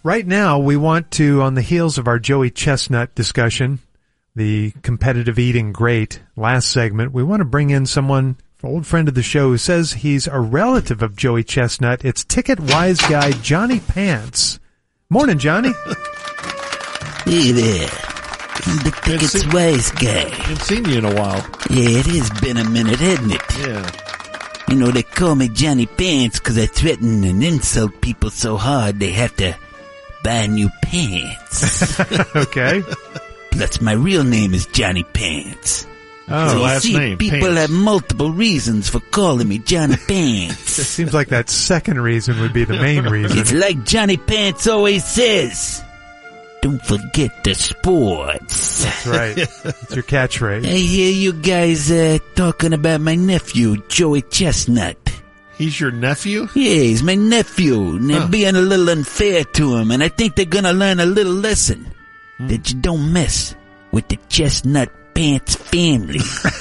Right now, we want to, on the heels of our Joey Chestnut discussion, the competitive eating great last segment, we want to bring in someone, an old friend of the show, who says he's a relative of Joey Chestnut. It's Ticket Wise guy Johnny Pants. Morning, Johnny. Hey there. I'm the Ticket's Wise guy. Haven't seen you in a while. Yeah, it has been a minute, hasn't it? Yeah. You know, they call me Johnny Pants because I threaten and insult people so hard they have to buy new pants. Okay. Plus, my real name is Johnny Pants. Oh, so you last see, name, people Pants. have multiple reasons for calling me Johnny It Pants. seems like that second reason would be the main reason. It's like Johnny Pants always says, don't forget the sports. That's right. It's your catchphrase. I hear you guys talking about my nephew, Joey Chestnut. He's your nephew? Yeah, he's my nephew, and they're being a little unfair to him, and I think they're gonna learn a little lesson. That you don't mess with the Chestnut Pants family.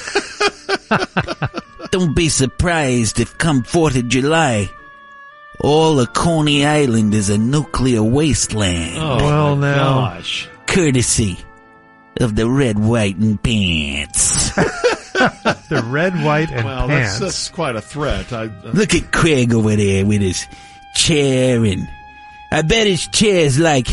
Don't be surprised if come 4th of July, all of Coney Island is a nuclear wasteland. Oh, Well, my now. gosh. Courtesy of the red, white, and pants. The red, white, and Well, pants. that's quite a threat. Look at Craig over there with his chair, and I bet his chair's like,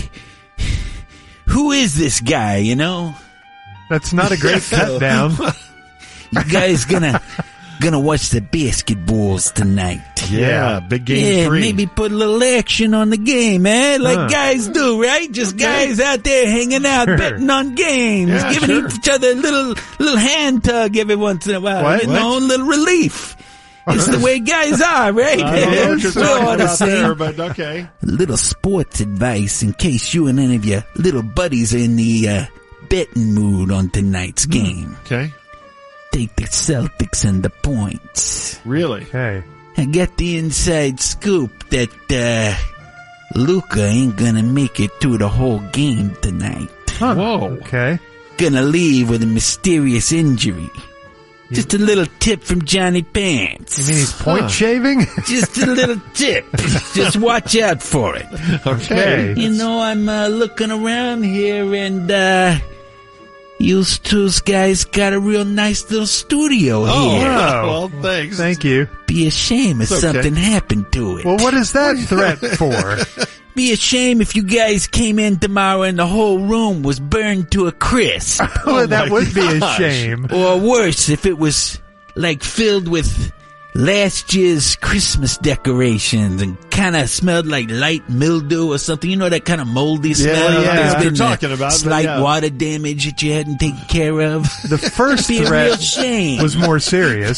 who is this guy, you know? That's not a great cut down. You guys gonna watch the basketballs tonight. Yeah, big game 3. Maybe put a little action on the game, eh? Like guys do, right? Just guys out there hanging out, Sure. betting on games, Yeah, giving sure. each other a little hand tug every once in a while. What? You know, a little relief. It's the way guys are, right? I don't know what you're We're all talking the about same. there, but okay. A little sports advice in case you and any of your little buddies are in the betting mood on tonight's game. Okay. Take the Celtics and the points. Really? Okay. I got the inside scoop that Luka ain't gonna make it through the whole game tonight. Huh. Whoa. Okay. Gonna leave with a mysterious injury. Just a little tip from Johnny Pants. You mean he's point shaving? Just a little tip. Just watch out for it. Okay. You know, I'm looking around here, and you two guys got a real nice little studio Oh, here. Wow. well, thanks. Thank you. Be a shame if It's okay. something happened to it. Well, what is that threat for? Be a shame if you guys came in tomorrow and the whole room was burned to a crisp. Well, that my would be a gosh. shame. Or worse, if it was, like, filled with last year's Christmas decorations and kind of smelled like light mildew or something. You know that kind of moldy smell? yeah, There's what you're been talking about, but slight yeah. water damage that you hadn't taken care of. The first Be a real threat shame. was more serious.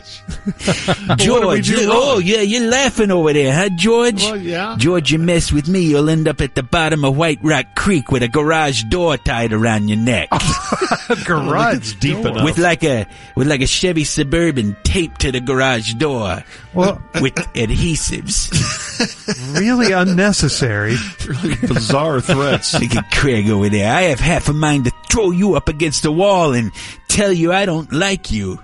George, do oh wrong? yeah, you're laughing over there, huh, George? Well, yeah. George, you mess with me, you'll end up at the bottom of White Rock Creek with a garage door tied around your neck, Garage It's deep door. enough. with like a Chevy Suburban taped to the garage door Well, with adhesives. really unnecessary. Really bizarre threats. Look at Craig over there. I have half a mind to throw you up against the wall and tell you I don't like you,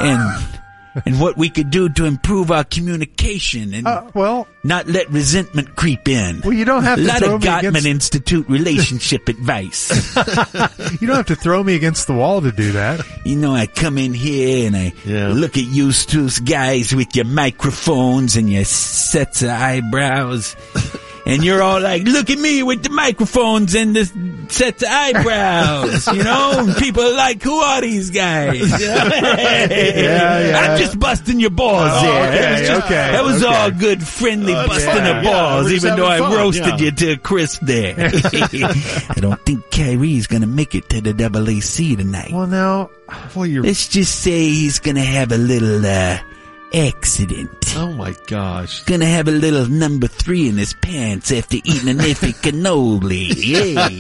and what we could do to improve our communication and Well, not let resentment creep in. you don't have A to lot throw of me Gottman against. Institute relationship advice. You don't have to throw me against the wall to do that. You know, I come in here and I Yeah. look at you two guys with your microphones and your sets of eyebrows. And you're all like, look at me with the microphones and the sets of eyebrows, you know? And people are like, who are these guys? yeah. I'm just busting your balls there. okay, That was just- okay, That was okay. all good, friendly busting fine. of Yeah, balls, we're just even though I having fun, roasted yeah. you to a crisp there. I don't think Kyrie's gonna make it to the AAC tonight. Well, now, Boy, you're. Let's just say he's gonna have a little, accident. Oh my gosh. Gonna have a little number 3 in his pants after eating an iffy cannoli. Yay.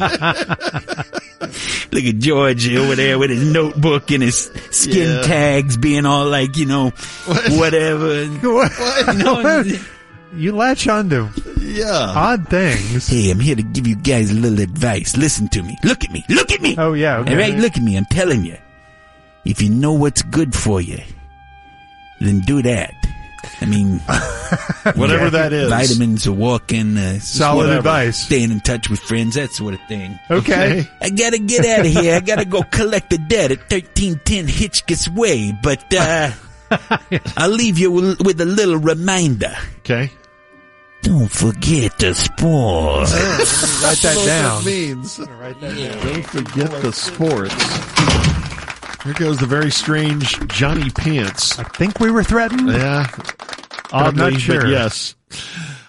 Look at George over there with his notebook and his skin Yeah. tags being all like, you know, whatever. what? You know, You latch onto Yeah. odd things. hey, I'm here to give you guys a little advice. Listen to me. Look at me. Look at me. Oh, yeah. Okay. All right, look at me. I'm telling you. If you know what's good for you, then do that. I mean, Whatever that is. vitamins, a walking, Solid whatever. advice. staying in touch with friends, that sort of thing. Okay. I gotta get out of here. I gotta go collect the debt at 1310 Hitchcock's Way, but I'll leave you with a little reminder. Okay. Don't forget the sports. Write that down. means. Write that down. Don't forget the sports. Here goes the very strange Johnny Pants. I think we were threatened. Yeah. I'm not Oddly, sure. but yes.